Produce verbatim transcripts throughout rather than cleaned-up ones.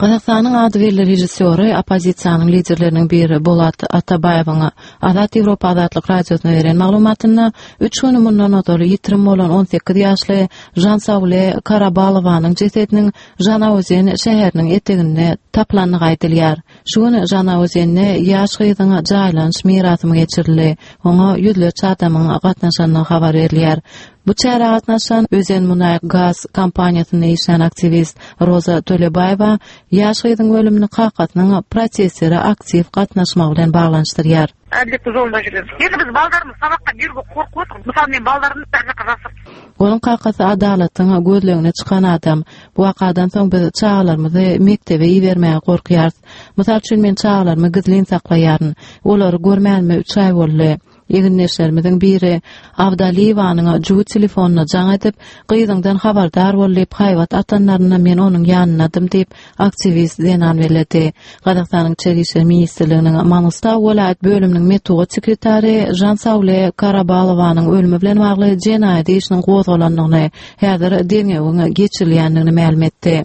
Qazaqstanyň adwirli rejissöri opozisiýanyň liderleriniň biri Bolat Atabayewiň Azat Ýewropa Azatlyk radiosyna beren maglumatyny üç gün mundan otaly ýitirim bolan on sekiz ýaşly Jansawle Karabalowanyň jesediniň Janaozen şäheriniň eteginde taplanýany gaýdylýar. Şu gün Janaozenne ýaş gyzyň jaýlanyş mirasymy geçirildi. Oňa ýüzlerçe adamyň gatnaşanyny habar berilýär. Bu çäre gatnaşan Özen Munay Gaz kompaniýasyna işleýän aktivist Roza Tolebayewa ýaş gyzyň ölümini kakatynyň prosesleri aktiv gatnaşmak bilen baglanşdyrýar. Adlet uzolda жүрөбүz. Endi biz baldarymyz sabakka birge korkup oturýar. Mysal men baldarymny tarjaka jasyp. Onun kakasy adalatyň gözlegine çykan adam. Bu wakadan soň biz çağlarymyzy mektebe iýermäge gorkýarys. Mysal üçin men çağlarymy gizlin saklaýaryn. Olary görmänmi üç ay boldy. Eginleşlerimiziň biri Avdaliyewanyň juwy telefonuny jaň edip, gyzyňdan habardar bolup haýwat atanlaryna men onuň ýanynadım diýip aktivist denan berdi. Qazaqstanyň Içeri işler ministrliginiň Mangystal welaýat bölüminiň metugat sekretary Jansawle Karabalowanyň ölümi bilen bagly jenaýat işiniň gozgalanlygyny, häzir deňegiň geçirilýändigini ma'lum etdi.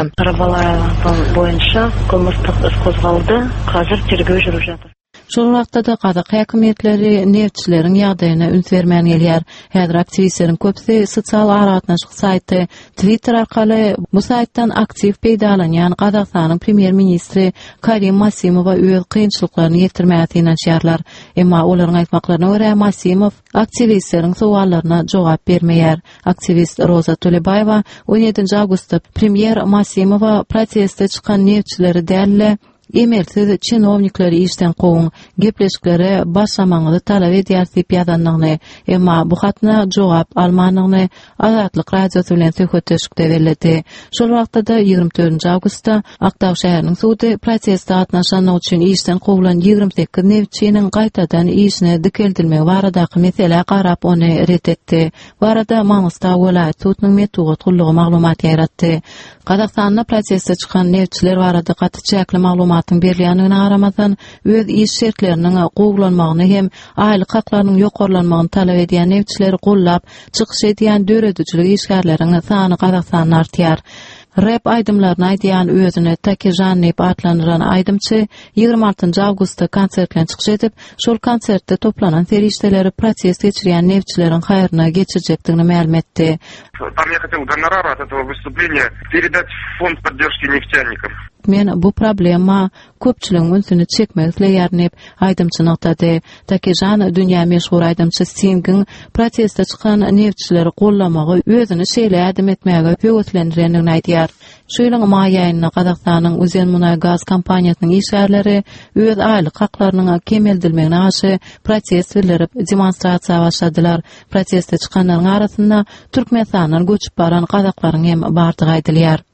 Karabalawa boýunça gymnastik iş gozgaldy. Hazır tergöw jürüp jatyr. Şol wagtda da Kazak häkimetlери neftçileriň ýagdaýyna üns bermän gelýär. Häzir aktivistleriň köpsi sosial aragatnaşyk saýty Twitter arkaly bu saýtdan aktiv peýdalanýan Kazakstanyň premier ministri Karim Masimowa öz kynçylyklaryny ýetirmäge inançýarlar. Emma olaryň aýtmaklaryna görä Masimow aktivistleriň sowallaryna jogap bermeýär. Aktivist Roza Tolebayewa on ýedinji awgustda premier Masimowa protestde çykan neftçileri dälle emersiz çinovnikleri işten goň, gepleşikleri başlamagyny talap edýär diýip ýazanlygyny, emma bu hatna jogap almanyny Azatlyk radiosy bilen söhbetleşikde berildi. Şol wagtda ýygrimi dördünji awgustda Aktaw şäheriniň sudy protestde gatnaşanlar üçin işten goýulan ýygrimi sekiz neftçiniň gaýtadan işine dikeldirmegi baradaky mesele garap ony redetdi. Barada Mangystal welaýat sudynyň metugat gullugy maglumat ýaratdy. Qazaqstanda protestde çykan neftçiler barada gaty çäkli maglumatyň berilýändigine garamazdan öz iş şertleriniň gowlanmagyny hem aýlyk haklarynyň ýokarlanmagyny talap edýän neftçileri gollap çykyş edýän döredüçilik işgärleriň sany Qazaqstanda artýar. Rap aydymlaryny aýdýan özüne Takejan diýip atlanýan aydymçy ýygrimi altynjy awgustda konsertlen çykyş edip, şol konsertde toplanan ferişteleri protest geçirýän neftçileriň haýryna geçirjekdigini ma'lum etdi. Там я хотел гонорар от этого выступления передать в фонд поддержки нефтяников. Men bu problema köpçüligiň ünsüni çekmek isleýärnip aýdymçy noktada Takejan dünýä meşhur aýdymçy Singin protestde çykan neftçileri gollamagy özüni şeýle ädim etmäge höwetlendirendigini aýdýar. Şu ýylyň may aýyna Qazaqstanyň Özen Munay Gaz kompaniýasynyň işgärleri öz aýlyk haklarynyň kemeldilmegine garşy protest bildirip demonstrasiýa başladylar. Protestde çykanlaryň arasynda Türkmenistanyň göçüp baran Qazaklaryň hem bardygy aýdylýar.